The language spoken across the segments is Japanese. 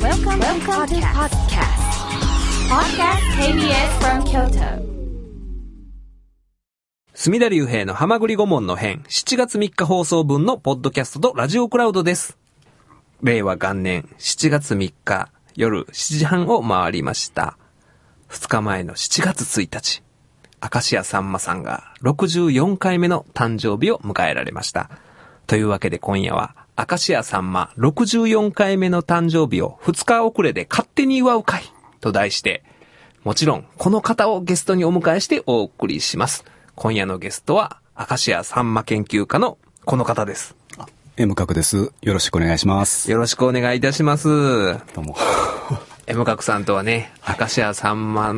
Welcome to podcast. Podcast KBS from Kyoto. 隅田隆平のはまぐり顧問の編7月3日放送分のポッドキャストとラジオクラウドです。令和元年7月3日夜7時半を回りました。2日前の7月1日、明石家さんまさんが64回目の誕生日を迎えられました。というわけで今夜は明石家さんま64回目の誕生日を2日遅れで勝手に祝う会と題して、もちろんこの方をゲストにお迎えしてお送りします。今夜のゲストは明石家さんま研究家のこの方です。 M 角です。よろしくお願いします。 よろしくお願いいたします。 どうも。 M 角さんとはね、明石家さんま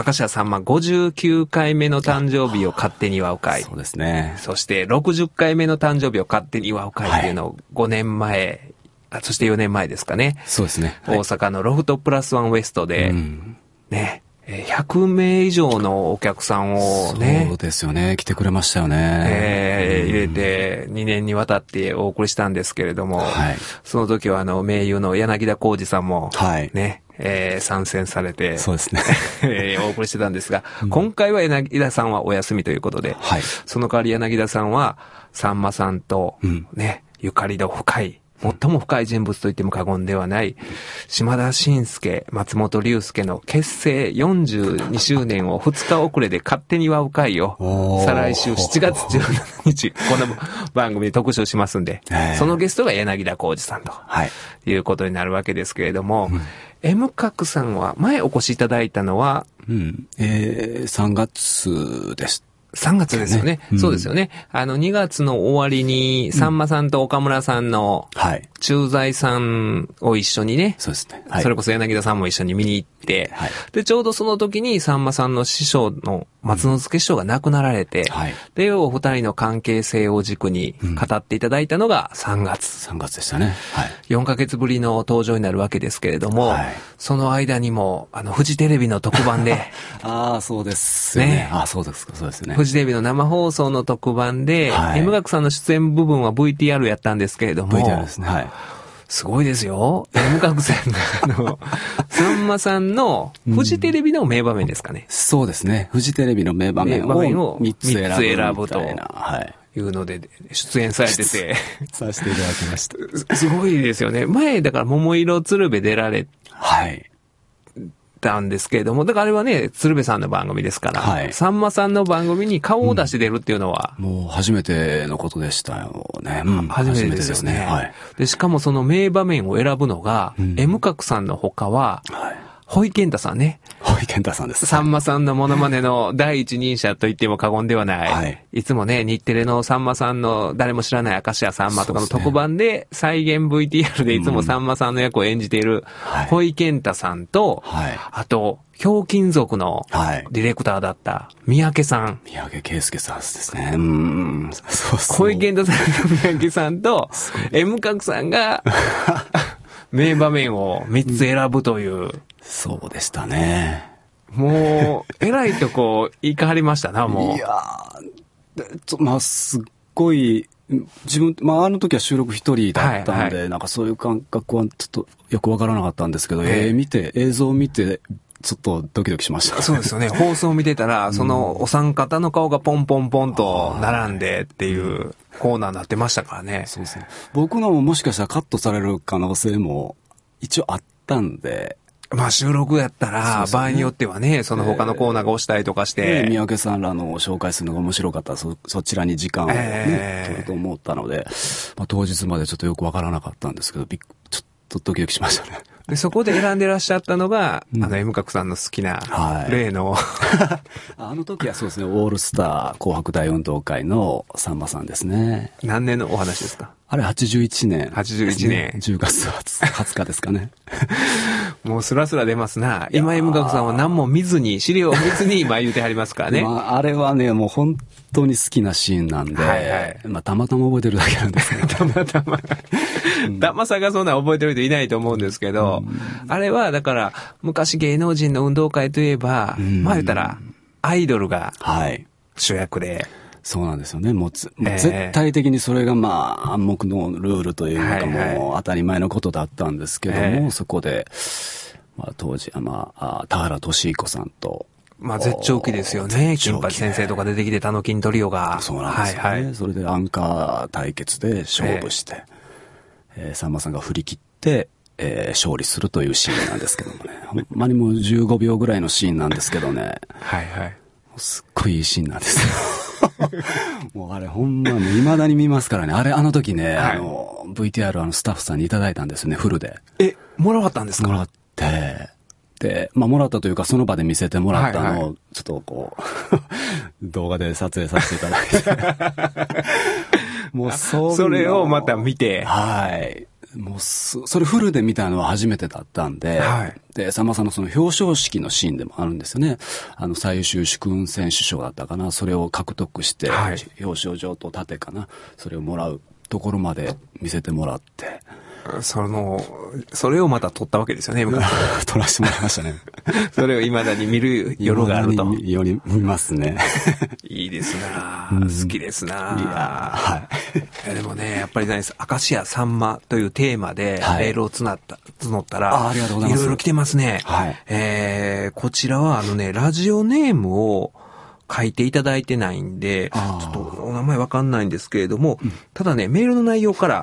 59回目の誕生日を勝手に祝う会。 そうですね。 そして60回目の誕生日を勝手に祝う会っていうのを5年前、そして4年前ですかね。 そうですね。 大阪のロフトプラスワンウエストで、ね、100名以上のお客さんをね、 そうですよね。来てくれましたよね。 入れて2年にわたってお送りしたんですけれども、その時は名優の柳田浩二さんもね、参戦されて、 そうですね。 お送りしてたんですが、今回は柳田さんはお休みということで、その代わり柳田さんは、さんまさんとね、ゆかりの深い、最も深い人物と言っても過言ではない、島田紳介、松本龍介の結成42周年を2日遅れで勝手に祝う会を、再来週7月17日、この番組で特集しますんで、そのゲストが柳田浩二さんということになるわけですけれども、M 角さんは前お越しいただいたのは、 3月です。 3月ですよね。そうですよね。2月の終わりに、さんまさんと岡村さんの、駐在さんを一緒にね、 そうですね。 それこそ柳田さんも一緒に見に行って、で、ちょうどその時にさんまさんの師匠の松之助師匠が亡くなられて、で、お二人の関係性を軸に語っていただいたのが3月。 3月でしたね。 4ヶ月ぶりの登場になるわけですけれども、その間にも、フジテレビの特番で、 そうですね。そうですか、そうですね。 フジテレビの生放送の特番で、M 角さんの出演部分は VTR やったんですけれども、 VTR ですね。 すごいですよ。M 角さんが、さんまさんのフジテレビの名場面ですかね。 そうですね。フジテレビの名場面を3つ選ぶというので出演されてて。 させていただきました。 すごいですよね。前、だから桃色鶴瓶出られたんですけれども、だからあれはね、鶴瓶さんの番組ですから、さんまさんの番組に顔を出して出るっていうのは、 もう初めてのことでしたよね。 初めてですよね。で、しかもその名場面を選ぶのが、M 角さんの他は、ホイケンタさんね。 ホイケンタさんです。 さんまさんのモノマネの第一人者と言っても過言ではない。いつもね、日テレのさんまさんの誰も知らない明石家さんまとかの特番で再現 VTR でいつもさんまさんの役を演じているホイケンタさんと、あと、ひょうきん族のディレクターだった三宅さん。 三宅圭介さんですね。 ホイケンタさんと三宅さんと M 角さんが名場面を3つ選ぶという。 そうでしたね。 もう、えらいとこ行かはりましたな、もう。 いやー、すっごい、自分、あの時は収録一人だったんで、なんかそういう感覚はちょっとよくわからなかったんですけど、映像を見て、ちょっとドキドキしました。 そうですよね。放送を見てたら、そのお三方の顔がポンポンポンと並んでっていうコーナーになってましたからね。 そうですね。僕のももしかしたらカットされる可能性も一応あったんで、 収録やったら、場合によってはね、その他のコーナーが押したりとかして。 三宅さんらの紹介するのが面白かったら、そちらに時間をね、取ると思ったので、当日までちょっとよくわからなかったんですけど、ちょっとドキドキしましたね。 で、そこで選んでらっしゃったのが、M 角さんの好きな、例の。 あの時はそうですね、オールスター紅白大運動会のさんまさんですね。 何年のお話ですか？ あれ81年。 81年。 10月20日ですかね。 もうスラスラ出ますな。今 M 角さんは何も見ずに、資料を見ずに今言うてはりますからね。 あれはね、もう本当に好きなシーンなんで、たまたま覚えてるだけなんですけど。 たまたま。たまさかそんな覚えてる人いないと思うんですけど、あれはだから昔芸能人の運動会といえば、言ったらアイドルが主役で、 そうなんですよね。もう絶対的にそれが暗黙のルールというかもう当たり前のことだったんですけども、そこで、当時は田原俊彦さんと、 絶頂期ですよね。金八先生とか出てきてタノキントリオが。 そうなんですよね。それでアンカー対決で勝負して、さんまさんが振り切って、勝利するというシーンなんですけどもね。ほんまにもう15秒ぐらいのシーンなんですけどね。すっごいいいシーンなんですよ。もうあれほんま未だに見ますからね。あの時ね、VTR スタッフさんにいただいたんですよね、フルで。 もらったんですか？ もらって、で、もらったというかその場で見せてもらったのを、ちょっとこう、動画で撮影させていただいて。もうそれをまた見て。 はい。もうそれフルで見たのは初めてだったんで、で、さんまさんのその表彰式のシーンでもあるんですよね。最優秀主勲選手賞だったかな。それを獲得して、表彰状と盾かな。それをもらうところまで見せてもらって。 それをまた撮ったわけですよね、 撮らせてもらいましたね。 それを未だに見る夜があると。 見ますね。 いいですな、好きですな。でもね、やっぱり明石家さんまというテーマでメールを募ったら、 ありがとうございます。 いろいろ来てますね。こちらはラジオネームを書いていただいてないんで、ちょっとお名前わかんないんですけれども、ただね、メールの内容から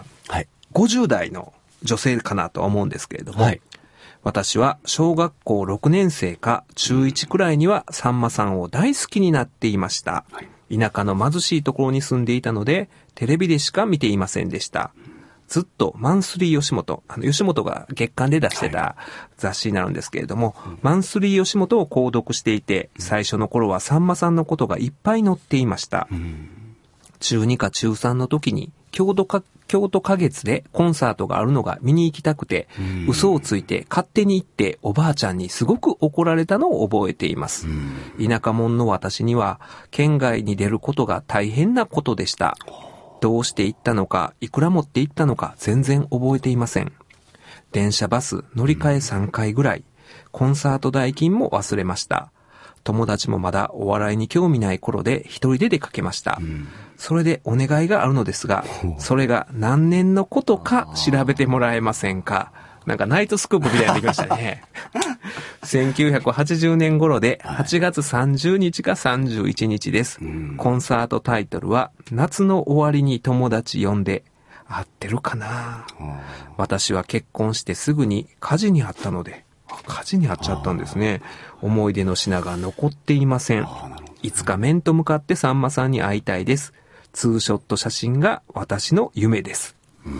、50代の女性かなとは思うんですけれども、私は小学校6年生か中1くらいにはさんまさんを大好きになっていました。田舎の貧しいところに住んでいたので、テレビでしか見ていませんでした。ずっとマンスリー吉本、吉本が月刊で出してた雑誌になるんですけれども、マンスリー吉本を購読していて、最初の頃はさんまさんのことがいっぱい載っていました。中2か中3の時に京都花月でコンサートがあるのが見に行きたくて、嘘をついて勝手に行っておばあちゃんにすごく怒られたのを覚えています。田舎者の私には県外に出ることが大変なことでした。どうして行ったのか、いくら持って行ったのか全然覚えていません。電車バス乗り換え3回ぐらい、コンサート代金も忘れました。友達もまだお笑いに興味ない頃で一人で出かけました。それでお願いがあるのですが、それが何年のことか調べてもらえませんか。なんかナイトスクープみたいになってきましたね。1980年頃で8月30日か31日です。コンサートタイトルは夏の終わりに友達呼んで、合ってるかな。私は結婚してすぐに火事に遭ったので、火事に遭っちゃったんですね。思い出の品が残っていません。いつか面と向かってさんまさんに会いたいです。ツーショット写真が私の夢です。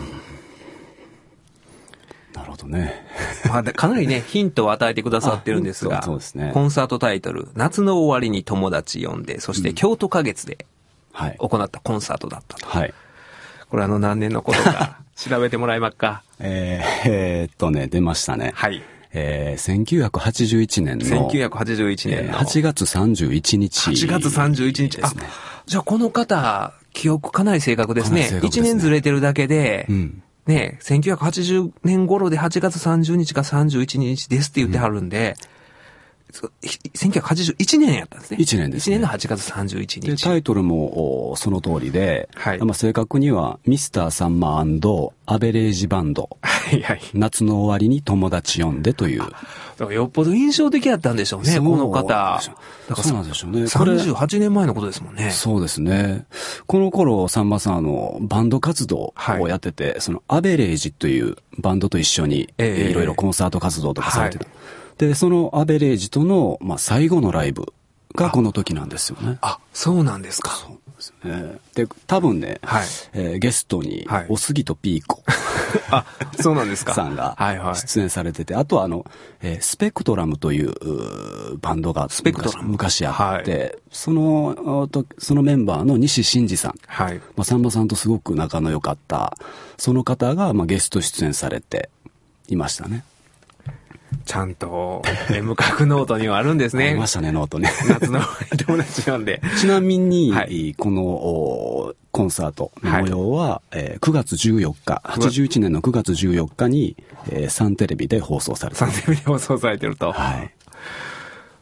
なるほどね。 かなりね、ヒントを与えてくださってるんですが、 そうですね、 コンサートタイトル、夏の終わりに友達呼んで、そして京都花月で行ったコンサートだったと。これ何年のことか調べてもらえますか。 出ましたね。1981年の8月31日。 8月31日。あ、じゃあこの方、記憶かなり正確ですね。1年ずれてるだけで、ね、1980年頃で8月30日か31日ですって言ってはるんで、1981年やったんですね。 1年ですね。 1年の8月31日。 で、タイトルもその通りで、正確には、ミスターさんま&アベレージバンド。夏の終わりに友達呼んでという。 だからよっぽど印象的だったんでしょうね、この方。だからそうなんでしょうね。 38年前のことですもんね。 そうですね。この頃、さんまさんバンド活動をやってて、そのアベレージというバンドと一緒に、いろいろコンサート活動とかされてた。で、そのアベレージとの、最後のライブがこの時なんですよね。 あ、そうなんですか。 そうですね。で、多分ね、ゲストに、おすぎとピーコ。 あ、そうなんですか。 さんが出演されてて、あとはスペクトラムというバンドが昔あって、そのメンバーの西真二さん。さんまさんとすごく仲の良かった、その方がゲスト出演されていましたね。 ちゃんと、M 角ノートにはあるんですね。 ありましたね、ノートね。 夏の友達なんで。 ちなみに、このコンサートの模様は、9月14日、81年の9月14日に、サンテレビで放送されてる。 サンテレビで放送されてると。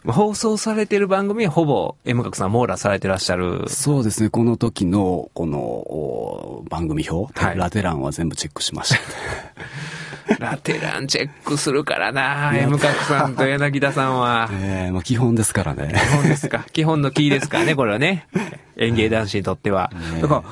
放送されてる番組はほぼ M 角さん網羅されてらっしゃる。 そうですね。この時の、この番組表、はい、ラテランは全部チェックしました。 ラテランチェックするからな、M 角さんと柳田さんは。 まあ基本ですからね。 基本ですか。基本のキーですからね、これはね。園芸男子にとっては。だから、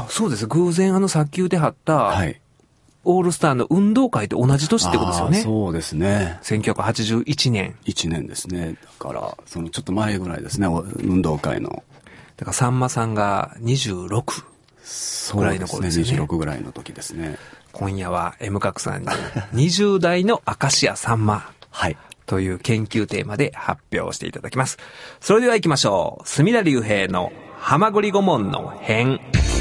そうです。偶然さっき言ってはった、はい、オールスターの運動会と同じ年ってことですよね。 そうですね。 1981年。 1年ですね。だから、ちょっと前ぐらいですね、運動会の。 だからさんまさんが26ぐらいの頃ですね。 そうですね、26ぐらいの時ですね。 今夜は M 角さんに20代の明石家さんま。はい。という研究テーマで発表していただきます。それでは行きましょう。隅田隆平のはまぐり顧問の編。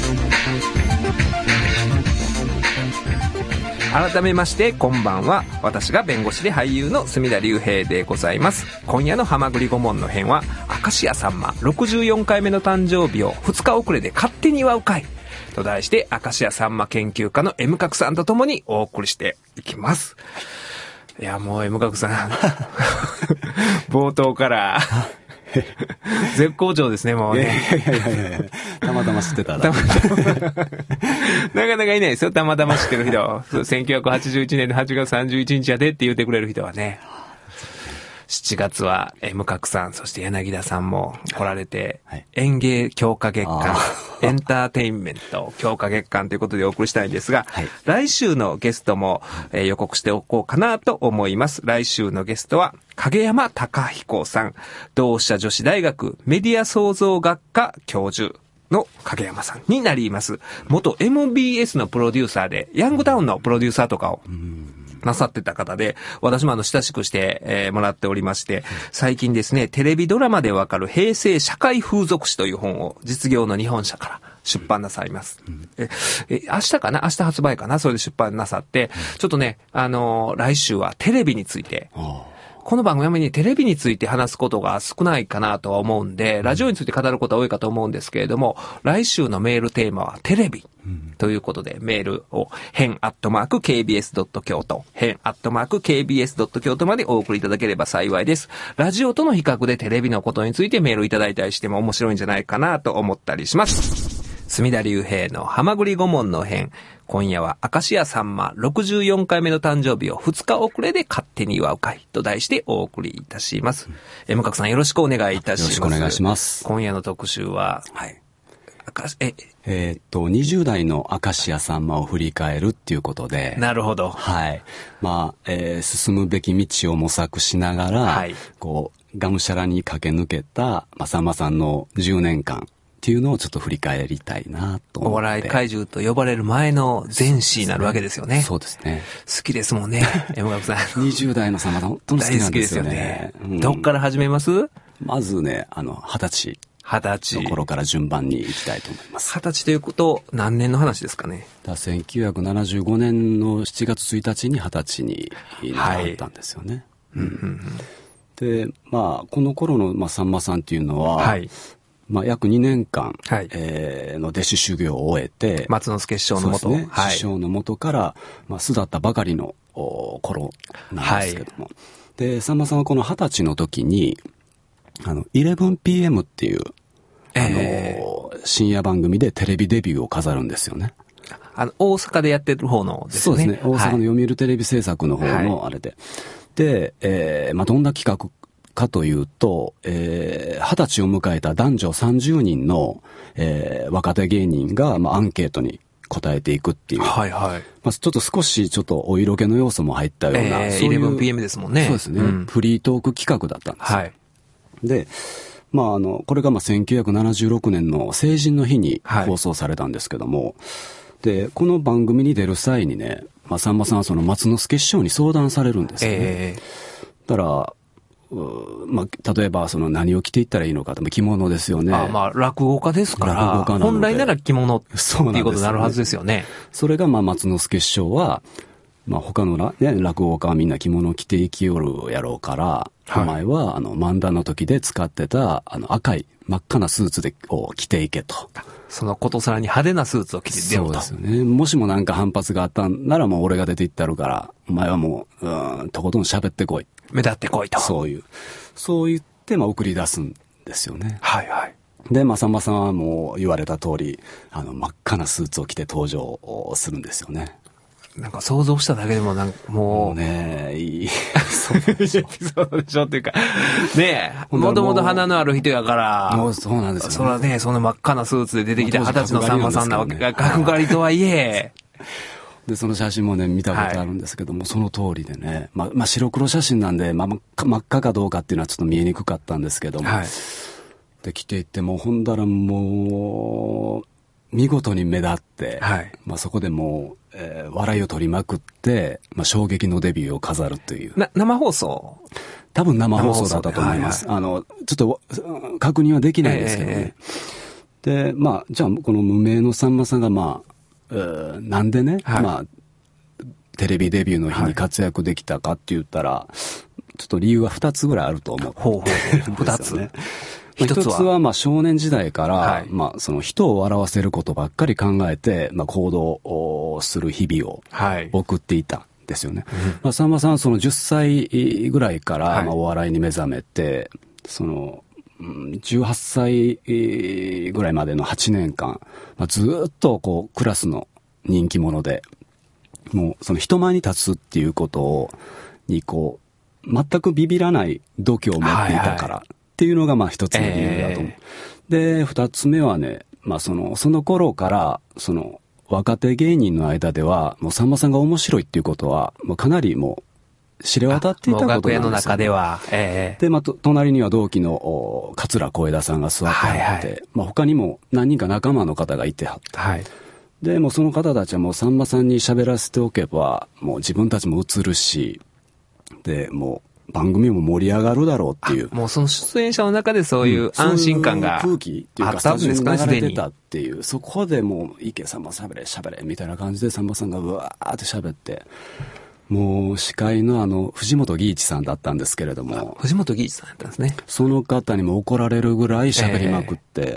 改めましてこんばんは。私が弁護士で俳優の隅田隆平でございます。今夜のはまぐり顧問の編は、明石家さんま64回目の誕生日を2日遅れで勝手に祝う会と題して、明石家さんま研究家の M 角さんと共にお送りしていきます。いや、もう M 角さん冒頭から絶好調ですね、もうね。 いやたまたま知ってたら。なかなかいないですよ、たまたま知ってる人。1981年の8月31日やでって言ってくれる人はね。7月は M 角さん、そして柳田さんも来られて、はい、演芸強化月間、エンターテインメント強化月間ということでお送りしたいんですが、はい、来週のゲストも、予告しておこうかなと思います。来週のゲストは、影山隆彦さん、同志社女子大学メディア創造学科教授の影山さんになります。元 MBS のプロデューサーで、ヤングタウンのプロデューサーとかを、なさってた方で、私も親しくして、もらっておりまして、最近ですね、テレビドラマでわかる平成社会風俗史という本を実業の日本社から出版なさいます。明日かな？明日発売かな？それで出版なさって、ちょっとね、来週はテレビについて、この番組にテレビについて話すことが少ないかなとは思うんで、ラジオについて語ることは多いかと思うんですけれども、来週のメールテーマはテレビということで、メールを編@kbs.kyoto、編@kbs.kyoto までお送りいただければ幸いです。ラジオとの比較でテレビのことについてメールいただいたりしても面白いんじゃないかなと思ったりします。隅田隆平のはまぐり顧問の編。今夜は明石家さんま64回目の誕生日を2日遅れで勝手に祝う会と題してお送りいたします。M 角さんよろしくお願いいたします。 よろしくお願いします。 今夜の特集は、はい。 20代の明石家さんまを振り返るっていうことで。 なるほど。 はい。まあ、進むべき道を模索しながら、はい、がむしゃらに駆け抜けた、さんまさんの10年間。っていうのをちょっと振り返りたいなと思って。お笑い怪獣と呼ばれる前の前史になるわけですよね。 そうですね。 好きですもんね、M 角さん。 20代のさんまさん、本当に好きなんですよね。 大好きですよね。どっから始めます？ まずね、20歳の頃から順番に行きたいと思います。 20歳ということ、何年の話ですかね。 1975年の7月1日に20歳になったんですよね。はいで、この頃の、さんまさんっていうのは、はい約2年間、はいの弟子修行を終えて、 松之助師匠の元、 ねはい、師匠の元から、巣立ったばかりの頃なんですけども、はい、で、さんまさんはこの20歳の時に、11PM っていう、深夜番組でテレビデビューを飾るんですよね。 大阪でやってる方のですね。 そうですね。大阪の読売テレビ制作の方のあれで。はい、で、どんな企画かというと、20歳を迎えた男女30人の、若手芸人が、アンケートに答えていくっていう。はいはい。ちょっと少しお色気の要素も入ったような。 そういう 11PM ですもんね。 そうですね、フリートーク企画だったんですよ。はい。で、これが1976年の成人の日に放送されたんですけども、はい、で、この番組に出る際にね、さんまさんはその松之助師匠に相談されるんですよね。だから、例えば何を着ていったらいいのか着物ですよね。 落語家ですから、本来なら着物っていうことになるはずですよね。 それが松之助師匠は、他の落語家はみんな着物を着て生きよるやろうから、はい、お前は漫談の時で使ってた赤い真っ赤なスーツを着ていけと。 そのことさらに派手なスーツを着て出ようと。 そうですよね。もしも反発があったんならもう俺が出ていったるから、お前はもう、とことん喋ってこい。 目立ってこいと。 そう言って、送り出すんですよね。 はいはい。 で、さんまさんはもう言われた通り、真っ赤なスーツを着て登場するんですよね。 なんか想像しただけでももうねいい。 そうでしょっていうか、ねえ、もともと鼻のある人やから、 もうそうなんですよ、ね。 そらね、その真っ赤なスーツで出てきて20歳のさんまさんなわけが、角刈りとはいえ。 で、その写真もね、見たことあるんですけども、はい、その通りでね、白黒写真なんで、真っ赤かどうかっていうのはちょっと見えにくかったんですけども、はい、で、着ていってもう、ほんだらもう、見事に目立って、はい、そこでもう、笑いを取りまくって、衝撃のデビューを飾るという。 生放送？ 多分生放送だったと思います。はいはい、ちょっと確認はできないんですけどね。で、じゃあ、この無名のさんまさんがなんでね、はい、テレビデビューの日に活躍できたかって言ったら、ちょっと理由は2つぐらいあると思ってるんですよね。一つは少年時代から、はい、その人を笑わせることばっかり考えて、行動をする日々を送っていたんですよね。はい、さんまさんはその10歳ぐらいから、お笑いに目覚めて、その、18歳ぐらいまでの8年間、ずっとクラスの人気者で、もうその人前に立つっていうことに全くビビらない度胸を持っていたから、はいはい、っていうのが一つの理由だと思う。で、二つ目はね、その頃から、若手芸人の間では、もうさんまさんが面白いっていうことは、もうかなりもう知れ渡っていたことなんですよ。 楽屋の中では。 で、隣には同期の桂小枝さんが座ってはって、はいはい、他にも何人か仲間の方がいてはって。はい、で、もうその方たちはもうさんまさんに喋らせておけば、もう自分たちも映るし、で、もう、番組も盛り上がるだろうっていう。 もうその出演者の中でそういう安心感が、 空気っていうか、スタジオに流れてたっていう、そこでもう、池さんも喋れ、みたいな感じでさんまさんがうわーって喋って、もう司会の藤本義一さんだったんですけれども。 藤本義一さんだったんですね。 その方にも怒られるぐらい喋りまくって、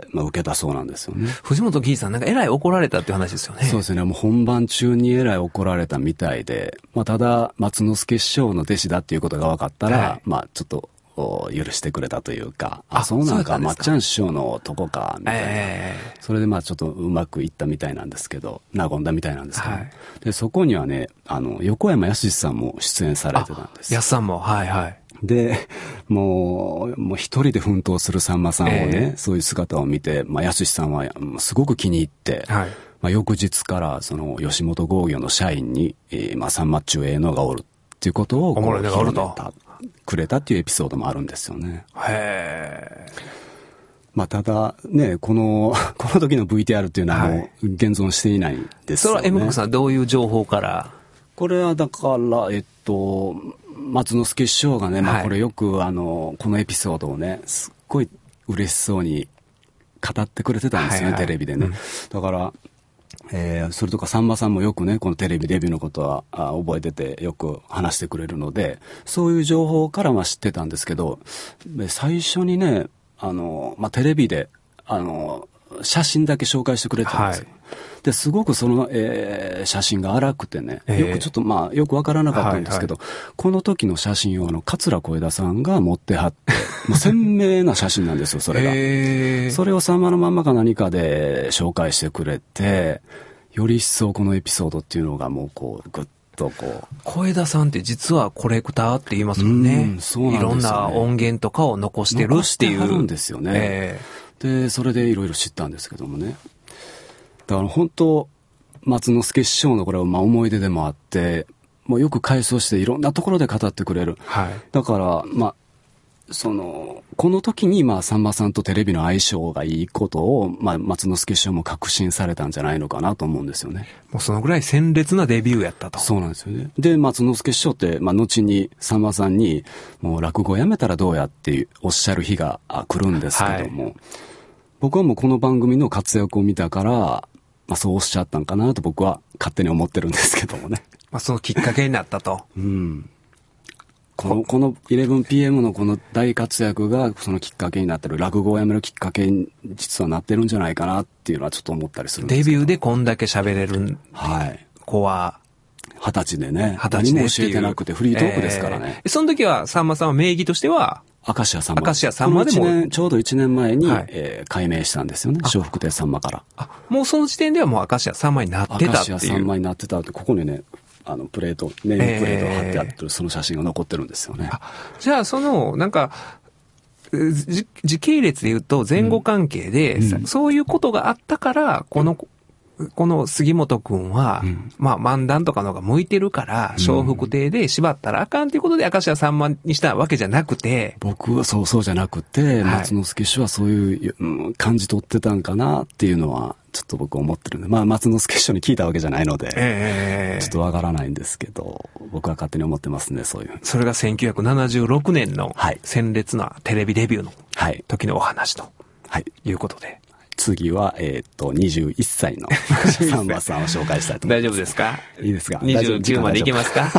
受けたそうなんですよね。 藤本義一さんなんかえらい怒られたっていう話ですよね。 そうですね。もう本番中にえらい怒られたみたいで、ただ、松之助師匠の弟子だっていうことが分かったら、はい、ちょっと、許してくれたというか、そうなんか、まっちゃん師匠のとこか、みたいな。それでちょっとうまくいったみたいなんですけど、和んだみたいなんですけど、はい、で、そこにはね、横山やすしさんも出演されてたんです。 やすさんも、はいはい。 で、もう一人で奮闘するさんまさんをね、そういう姿を見て、やすしさんはすごく気に入って、はい、翌日からその吉本興業の社員に、さんまっちゅうのがおるっていうことを広めくれたっていうエピソードもあるんですよね。 へー。ただね、この時の VTR っていうのはもう現存していないんですよね。 それは M さんどういう情報から？ これはだから、松之助師匠がね、これよくこのエピソードをね、すっごい嬉しそうに語ってくれてたんですよね、テレビでね。だから、それとかさんまさんもよくね、このテレビデビューのことは覚えててよく話してくれるので、そういう情報から知ってたんですけど、最初にね、テレビで、写真だけ紹介してくれてたんですよ。はい、で、すごくその、写真が荒くてね、よくちょっとよくわからなかったんですけど、はいはい、この時の写真を桂小枝さんが持ってはって、もう鮮明な写真なんですよ、それが。それをさんまのまんまか何かで紹介してくれて、より一層このエピソードっていうのがもうぐっと小枝さんって実はコレクターって言いますもんね。 そうなんですよね。 いろんな音源とかを残してるっていう。 残してはるんですよね。で、それでいろいろ知ったんですけどもね。だから本当、松之助師匠のこれは思い出でもあって、もうよく回想していろんなところで語ってくれる。はい、だから、この時にさんまさんとテレビの相性がいいことを、松之助師匠も確信されたんじゃないのかなと思うんですよね。 もうそのぐらい鮮烈なデビューやったと。 そうなんですよね。で、松之助師匠って、後にさんまさんに、もう落語やめたらどうやっておっしゃる日が来るんですけども、はい、僕はもうこの番組の活躍を見たから、そうおっしゃったんかなと僕は勝手に思ってるんですけどもね。 そのきっかけになったと。 うん。この 11PM のこの大活躍がそのきっかけになってる、落語をやめるきっかけに実はなってるんじゃないかなっていうのはちょっと思ったりするんですけど。 デビューでこんだけ喋れる子は、 20歳でね。 20歳で何も教えてなくてフリートークですからね。 その時はさんまさんは名義としては、 明石家さんま。 明石家さんまでも。 ちょうど1年前に、 はい改名したんですよね。笑福亭さんまから。 もうその時点ではもう明石家さんまになってたっていう。 明石家さんまになってたって、ここにね、プレート、ネームプレートが貼ってあってる、その写真が残ってるんですよね。 じゃあなんか、時系列で言うと前後関係で、そういうことがあったから、この杉本くんは、漫談とかの方が向いてるから、笑福亭で縛ったらあかんということで明石家さんまにしたわけじゃなくて。 僕はそうじゃなくて、松之助師はそういう感じ取ってたんかなっていうのは、ちょっと僕思ってるんで、松之助師匠に聞いたわけじゃないので、ちょっとわからないんですけど、僕は勝手に思ってますね、そういう。 それが1976年の鮮烈なテレビデビューの時のお話ということで。 次は、21歳のさんまさんを紹介したいと思います。 大丈夫ですか？ いいですか ？29までいけますか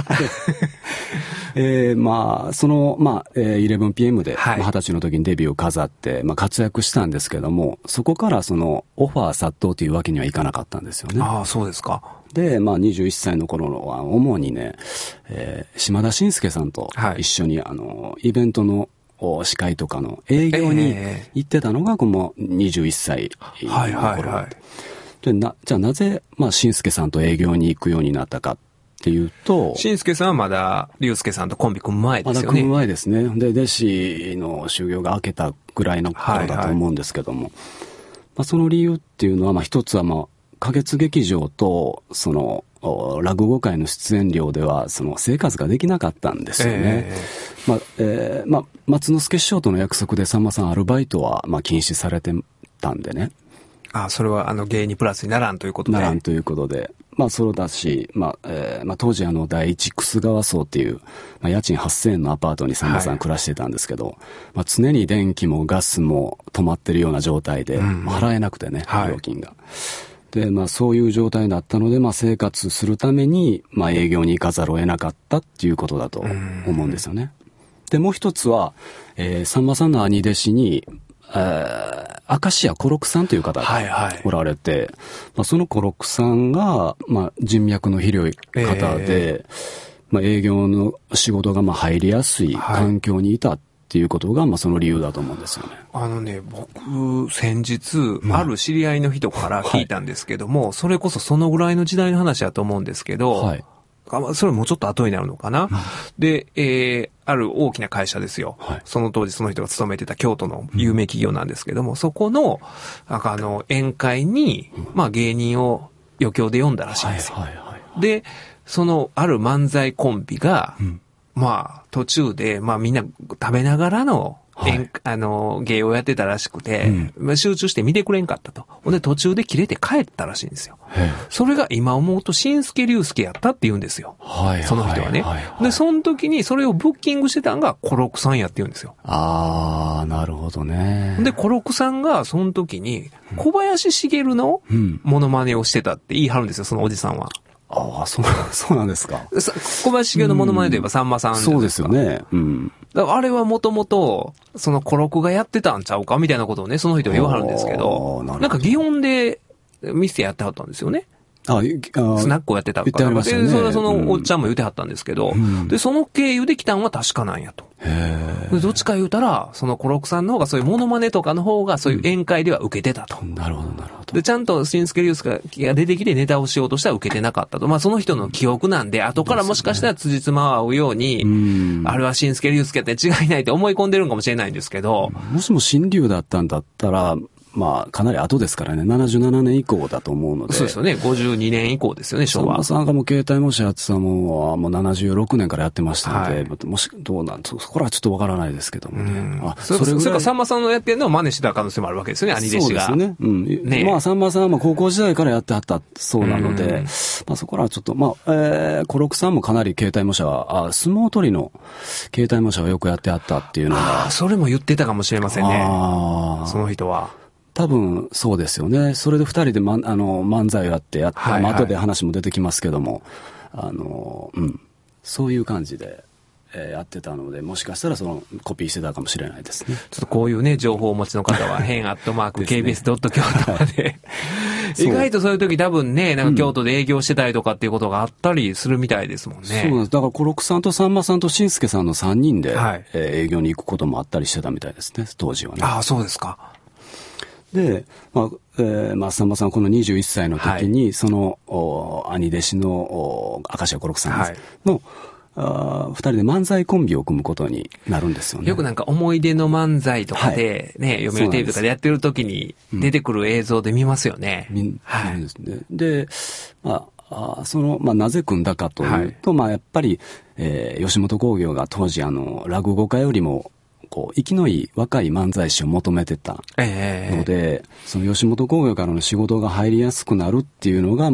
11PM で、20歳の時にデビューを飾って、活躍したんですけども、そこからオファー殺到というわけにはいかなかったんですよね。 ああ、そうですか。 で、21歳の頃は、主にね、島田紳介さんと一緒に、イベントの司会とかの営業に行ってたのがこの21歳の頃で、じゃあなぜ紳介さんと営業に行くようになったかっていうと、 紳介さんはまだ龍介さんとコンビ組む前ですよね。 まだ組む前ですね。で、弟子の修行が明けたぐらいの頃だと思うんですけども、その理由っていうのは一つは花月劇場と落語界の出演料では生活ができなかったんですよね。松之助師匠との約束でさんまさんアルバイトは禁止されてたんでね。 それは芸にプラスにならんということで。 ならんということで。そうだし、当時第一楠川荘っていう、家賃8000円のアパートにさんまさん暮らしてたんですけど、常に電気もガスも止まってるような状態で、払えなくてね、料金が。で、そういう状態だったので、生活するために、営業に行かざるを得なかったっていうことだと思うんですよね。で、もう一つは、さんまさんの兄弟子に、明石家小六さんという方がおられて、その小六さんが、人脈の広い方で、営業の仕事が入りやすい環境にいたっていうことが、その理由だと思うんですよね。 僕、先日、ある知り合いの人から聞いたんですけども、それこそそのぐらいの時代の話だと思うんですけど、それもうちょっと後になるのかな、で、ある大きな会社ですよ。その当時その人が勤めてた京都の有名企業なんですけども、そこの、宴会に、芸人を余興で呼んだらしいんですよ。で、ある漫才コンビが、途中で、みんな食べながらの、芸をやってたらしくて、集中して見てくれんかったと。で、途中で切れて帰ったらしいんですよ。それが今思うと、紳助龍介やったって言うんですよ。その人はね。で、その時にそれをブッキングしてたんが小六さんやって言うんですよ。 なるほどね。 で、小六さんがその時に、小林茂のモノマネをしてたって言い張るんですよ、そのおじさんは。 そうなんですか。 小林茂のモノマネといえばさんまさんじゃないですか。 そうですよね。 だからあれはもともと、小六がやってたんちゃうかみたいなことをね、その人は言わはるんですけど、なんか祇園で店やってはったんですよね。スナックをやってたから。で、それはそのおっちゃんも言ってはったんですけど、で、その経由で来たんは確かなんやと。どっちか言うたら、その小六さんの方がそういうモノマネとかの方がそういう宴会では受けてたと。 なるほど、なるほど。 で、ちゃんと紳助龍介が出てきてネタをしようとしたら受けてなかったと。その人の記憶なんで、後からもしかしたら辻褄を合うように、あれは紳助龍介って違いないって思い込んでるんかもしれないんですけど。 もしも新龍だったんだったら、かなり後ですからね、77年以降だと思うので。 そうですよね、52年以降ですよね、昭和。 さんまさんがもう携帯模写やってたもう76年からやってましたので、そこらはちょっとわからないですけどもね。 それかさんまさんのやってるのを真似してた可能性もあるわけですよね、兄弟子が。 そうですね。さんまさんは高校時代からやってはったそうなので、そこらはちょっと、小六さんもかなり携帯模写は、相撲取りの携帯模写をよくやってはったっていうのが。 それも言ってたかもしれませんね。その人は。 多分そうですよね。それで二人で漫才をやって、後で話も出てきますけども、そういう感じで。 やってたので、もしかしたらそのコピーしてたかもしれないですね。 ちょっとこういうね、情報をお持ちの方は、変@kbs. 京都まで。意外とそういう時多分ね、なんか京都で営業してたりとかっていうことがあったりするみたいですもんね。 そうなんです。だからコロクさんとさんまさんとしんすけさんの3人で、営業に行くこともあったりしてたみたいですね、当時はね。 ああ、そうですか。 で、さんまさんこの21歳の時に、その兄弟子の明石家コロクさんの、2人で漫才コンビを組むことになるんですよね。 よくなんか思い出の漫才とかで、ね、読売テレビとかでやってる時に出てくる映像で見ますよね。 見るんですね。で、なぜ組んだかというと、やっぱり、吉本興業が当時落語家よりも、生きのいい若い漫才師を求めてたので、その吉本興業からの仕事が入りやすくなるっていうのが、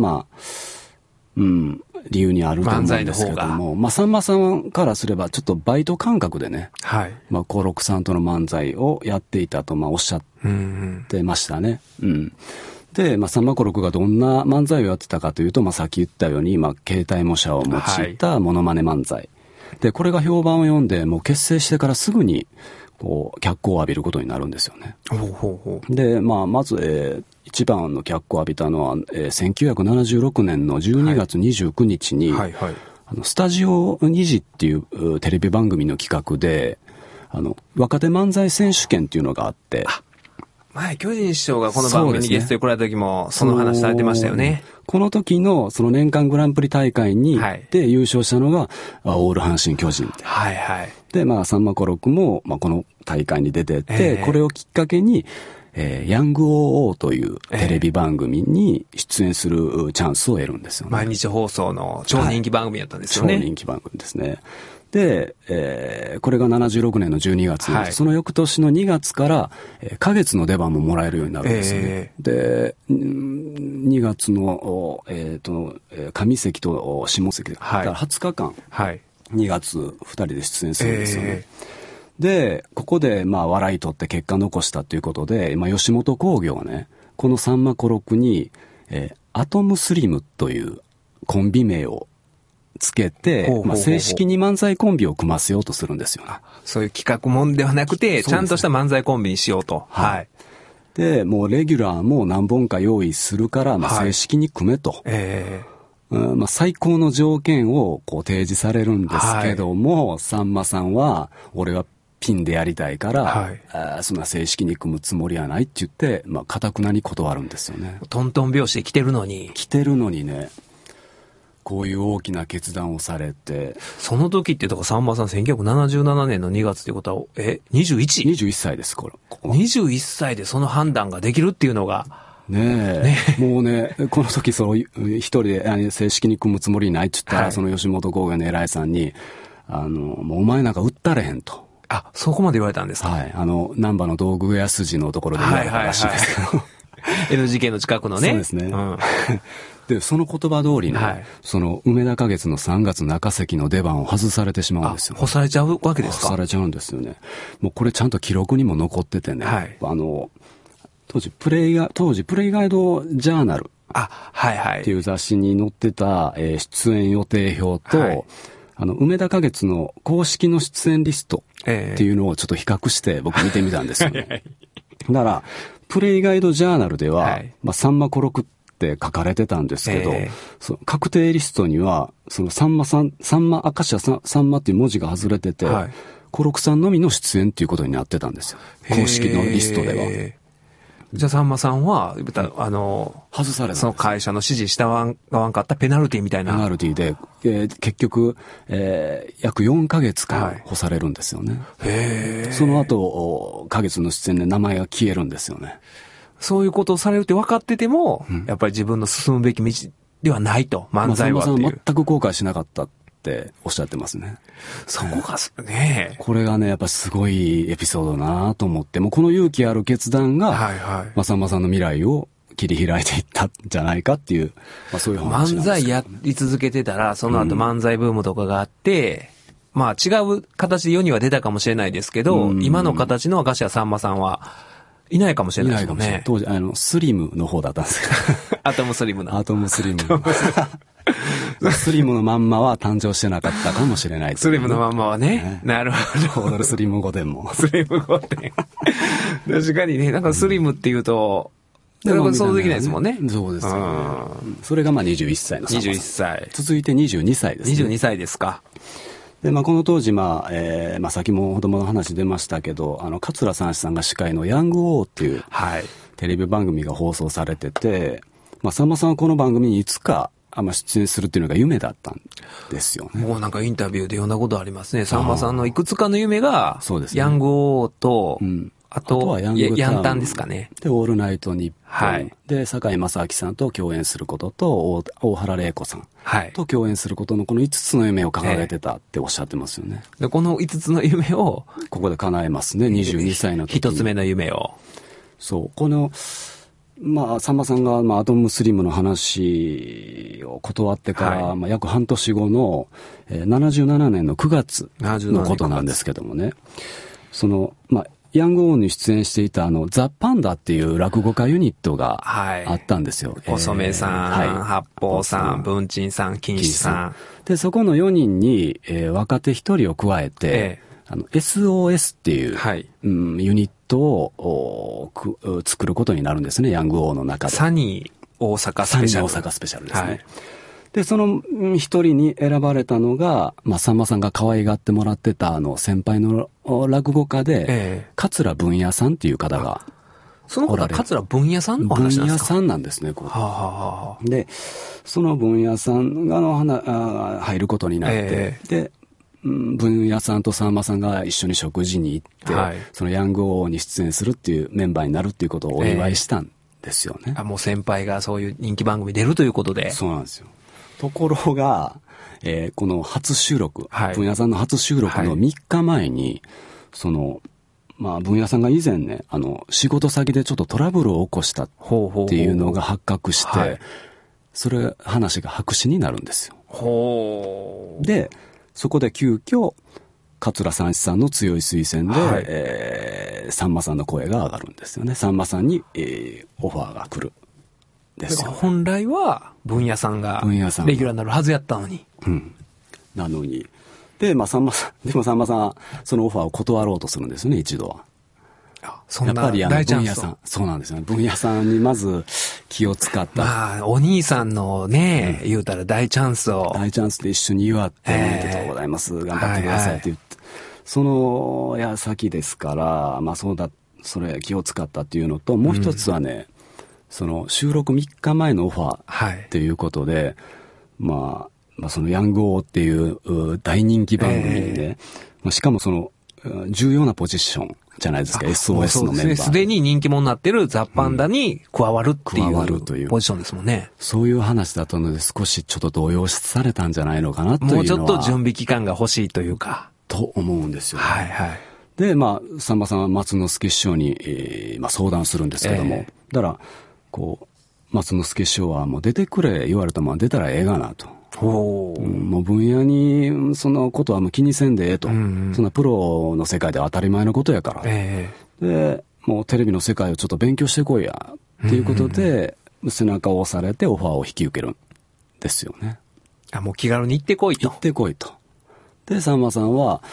理由にあると思うんですけども、さんまさんからすればちょっとバイト感覚でね、コロクさんとの漫才をやっていたとおっしゃってましたね。で、さんまコロクがどんな漫才をやってたかというと、さっき言ったように、携帯模写を用いたモノマネ漫才。で、これが評判を読んで、もう結成してからすぐに、脚光を浴びることになるんですよね。で、まず、一番の脚光を浴びたのは、1976年の12月29日に、スタジオ2時っていうテレビ番組の企画で、若手漫才選手権っていうのがあって、 前、巨人師匠がこの番組にゲストで来られた時も、その話されてましたよね。 この時の、その年間グランプリ大会に、で優勝したのが、オール阪神巨人で。で、さんまコロクも、この大会に出てて、これをきっかけに、ヤング OO というテレビ番組に出演するチャンスを得るんですよね。 毎日放送の超人気番組だったんですよね。 超人気番組ですね。で、これが76年の12月、その翌年の2月から、花月の出番ももらえるようになるんですよね。で、2月の、上関と下関、20日間、2月2人で出演するんですよね。で、ここで、笑い取って結果残したということで、吉本興業はね、このさんまコロクに、アトムスリムというコンビ名をつけて、正式に漫才コンビを組ませようとするんですよね。 そういう企画もんではなくて、ちゃんとした漫才コンビにしようと。 で、もうレギュラーも何本か用意するから、正式に組めと。最高の条件を提示されるんですけども、さんまさんは、俺はピンでやりたいから、そんな正式に組むつもりはないって言って、堅くなに断るんですよね。 トントン拍子で来てるのにね、こういう大きな決断をされて。 その時ってとかさんまさん1977年の2月ってことは、21 歳です、ここ 21歳でその判断ができるっていうのが、 もうね、この時一人で正式に組むつもりないって言ったら、その吉本興業の偉いさんに、もうお前なんか売ったれへんと。 そこまで言われたんですか。 難波の道具屋筋のところで言われたらしいですけど。 NGK の近くのね。 そうですね。で、その言葉通りね、その梅田花月の3月中関の出番を外されてしまうんですよ。 干されちゃうわけですか。 干されちゃうんですよね。もうこれちゃんと記録にも残っててね、当時プレイガイドジャーナルっていう雑誌に載ってた、出演予定表と、梅田花月の公式の出演リストっていうのをちょっと比較して僕見てみたんですよね。だから、プレイガイドジャーナルでは、さんまコロクって書かれてたんですけど、その確定リストには、そのさんま明石家さんまっていう文字が外れてて、コロクさんのみの出演っていうことになってたんですよ。公式のリストでは。 じゃあさんまさんは、 外された。 その会社の指示したわんかったペナルティみたいな。 ペナルティで、結局、約4ヶ月間干されるんですよね。その後、花月の出演で名前が消えるんですよね。 そういうことをされるって分かってても、やっぱり自分の進むべき道ではないと、漫才はっていう。 さんまさん全く後悔しなかったっておっしゃってますね。 そこがね。 これがね、やっぱすごいエピソードだなと思って、もうこの勇気ある決断が、さんまさんの未来を切り開いていったんじゃないかっていう、そういう話なんですけど、 漫才やり続けてたら、その後漫才ブームとかがあって、違う形で世には出たかもしれないですけど、今の形の明石家さんまさんはいないかもしれないですよね。 当時、スリムの方だったんですけど。 アトムスリムな。 アトムスリム。 スリムのまんまは誕生してなかったかもしれない、ね。 スリムのまんまはね。なるほど。 踊るスリム御殿も。 スリム御殿。確かにね、なんかスリムっていうと、なかなか想像できないですもんね。 そうですよね。それがまあ21歳の 21歳。 続いて22歳ですね。 22歳ですか。 で、まあこの当時、まあ先も子供の話出ましたけど、桂三枝さんが司会のヤングオーっていう、はい、テレビ番組が放送されてて、まあさんまさんはこの番組にいつか、出演するっていうのが夢だったんですよね。 もうなんかインタビューで読んだことありますね。さんまさんのいくつかの夢が、そうですね。ヤングオーと、あとはヤンタンですかね。 で、オールナイトニッポン。はい、で、堺正明さんと共演することと、大原玲子さんと共演することのこの5つの夢を掲げてたっておっしゃってますよね。 で、この5つの夢を、 ここで叶えますね、22歳の時に。 1つ目の夢を。 そう。この、まあ、さんまさんが、アトムスリムの話を断ってから、はい、約半年後の、77年の9月のことなんですけどもね。その、ヤングオーに出演していたザ・パンダっていう落語家ユニットがあったんですよ。 細目さん、はい、八方さん、文鎮さん、金子さん。 で、そこの4人に、若手1人を加えて、SOS っていう、はい、ユニットを作ることになるんですね、ヤングオーの中で。 サニー大阪スペシャル。 サニー大阪スペシャルですね。はい、で、その一人に選ばれたのが、さんまさんが可愛がってもらってた先輩の落語家で、桂文也さんっていう方がその方は桂文也さんの話なんですか？ 文也さんなんですね、こう。で、その文也さんが入ることになって、で、文也さんとさんまさんが一緒に食事に行って、はい、そのヤングオーに出演するっていうメンバーになるっていうことをお祝いしたんですよね。 もう先輩がそういう人気番組出るということで。 そうなんですよ。ところが、この初収録、はい、文也さんの初収録の3日前に、その、文也さんが以前ね、仕事先でちょっとトラブルを起こしたっていうのが発覚して、それ、話が白紙になるんですよ。で、そこで急遽、桂三枝さんの強い推薦で、さんまさんの声が上がるんですよね。さんまさんに、オファーが来る。ですよね。 本来は、文也さんが、レギュラーになるはずやったのに。 なのに。で、さんまさん、でもさんまさん、そのオファーを断ろうとするんですよね、一度は。 そんな大チャンス。 文也さん。そうなんですよね。文也さんにまず気を使った。 お兄さんのね、言うたら大チャンスを。 大チャンスで一緒に祝って、おめでとうございます。頑張ってくださいって言って。その矢先ですから、それ気を使ったっていうのと、もう一つはね、その収録3日前のオファーっていうことで、そのヤングオーっていう大人気番組にね、しかもその重要なポジションじゃないですか、SOS のメンバー。 すでに人気者になってるザ・パンダに加わるっていうポジションですもんね。 そういう話だったので少しちょっと動揺されたんじゃないのかなというのは。 もうちょっと準備期間が欲しいというか。 と思うんですよね。で、さんまさんは松之助師匠に、相談するんですけども、だから、松之助師匠はもう出てくれ言われたまま出たらええがなと。もう分野にそのことはもう気にせんでええと、そんなプロの世界では当たり前のことやから、でもうテレビの世界をちょっと勉強してこいやっていうことで、背中を押されてオファーを引き受けるんですよね。 もう気軽に行ってこいと。 行ってこいと。でさんまさんは、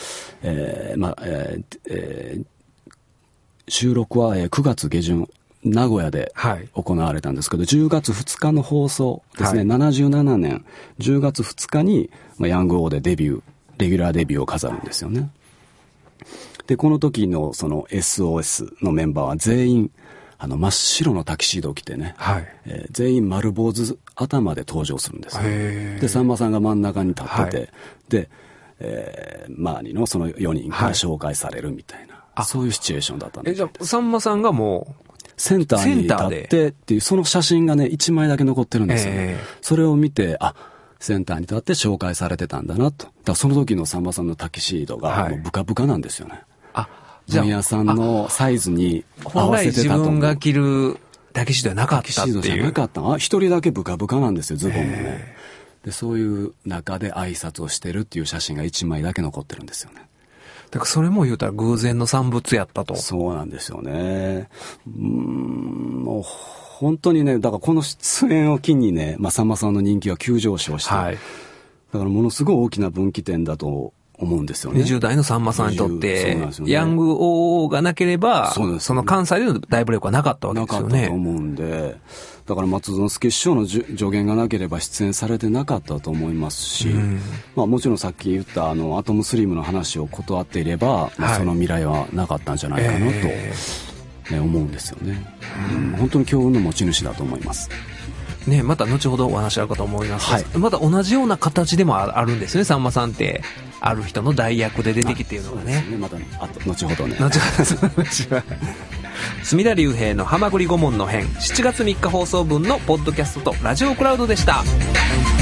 収録は9月下旬名古屋で行われたんですけど、10月2日の放送ですね、77年10月2日に、ヤングオーでレギュラーデビューを飾るんですよね。で、この時のその SOS のメンバーは全員、真っ白のタキシードを着てね、全員丸坊主頭で登場するんですよ。で、さんまさんが真ん中に立ってて、で、周りのその4人から紹介されるみたいな、そういうシチュエーションだったんです。 じゃあ、さんまさんがもう、 センターに立ってっていう、その写真がね、1枚だけ残ってるんですよ。それを見て、センターに立って紹介されてたんだなと。だからその時のさんまさんのタキシードがもうブカブカなんですよね。文也さんのサイズに合わせてたと思う。 本来自分が着るタキシードじゃなかったっていう。タキシードじゃなかった。 一人だけブカブカなんですよ、ズボンもね。で、そういう中で挨拶をしてるっていう写真が1枚だけ残ってるんですよね。 だからそれも言うたら偶然の産物やったと。 そうなんですよね。もう本当にね、だからこの出演を機にね、さんまさんの人気は急上昇して、はい、だからものすごい大きな分岐点だと思うんですよね。 20代のさんまさんにとって、ね、ヤング OO がなければ、その関西での大ブレイクはなかったわけですよね。 なかったと思うんで、だから松之助師匠の助言がなければ出演されてなかったと思いますし、もちろんさっき言ったアトムスリムの話を断っていれば、その未来はなかったんじゃないかなと、思うんですよね。本当に強運の持ち主だと思います。 ね、また後ほどお話あるかと思いますが、はい、また同じような形でもあるんですね、さんまさんって。ある人の代役で出てきているのがね。 また後ほどね。 後ほど隅田隆平のはまぐり顧問の編、7月3日放送分のポッドキャストとラジオクラウドでした。